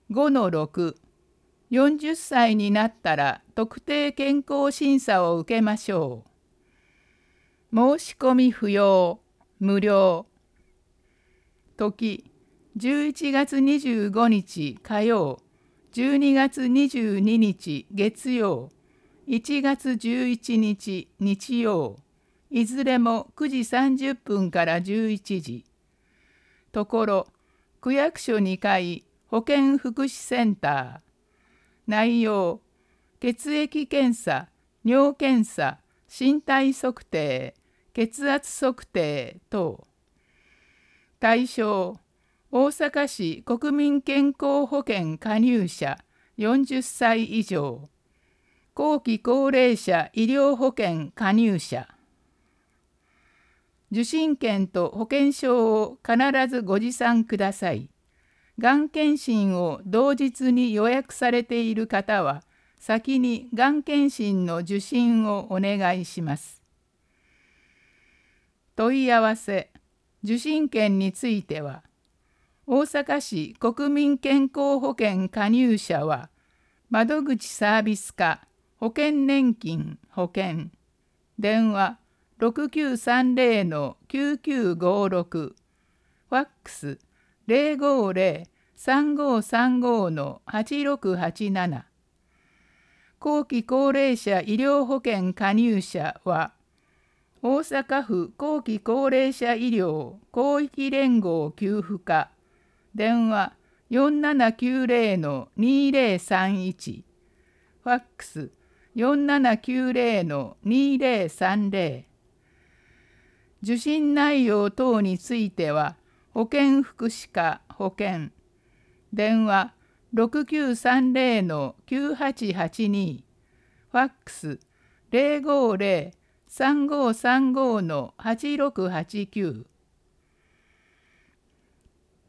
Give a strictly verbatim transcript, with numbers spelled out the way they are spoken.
ごのろく、よんじゅっさいになったら特定健康審査を受けましょう。申し込み不要、無料。時、じゅういちがつにじゅうごにち火曜、じゅうにがつにじゅうににち月曜、いちがつじゅういちにち日曜、いずれもくじさんじゅっぷんからじゅういちじ。ところ、区役所にかい保健福祉センター。内容、血液検査、尿検査、身体測定、血圧測定等。対象、大阪市国民健康保険加入者よんじゅっさい以上、後期高齢者医療保険加入者。受診券と保険証を必ずご持参ください。がん検診を同日に予約されている方は、先にがん検診の受診をお願いします。問い合わせ、受診券については、大阪市国民健康保険加入者は、窓口サービス課保険年金保険、電話ろくきゅうさんぜろのきゅうきゅうごろく、ファックスゼロごゼロ さんごさんごのはちろくはちなな、後期高齢者医療保険加入者は、大阪府後期高齢者医療広域連合給付課、電話よんななきゅうぜろのにぜろさんいち、ファックスよんななきゅうぜろのにぜろさんぜろ。受診内容等については、保健福祉課保険、電話ろくきゅうさんぜろのきゅうはちはちに、ファックスゼロごゼロ さんごさんごのはちろくはちきゅう。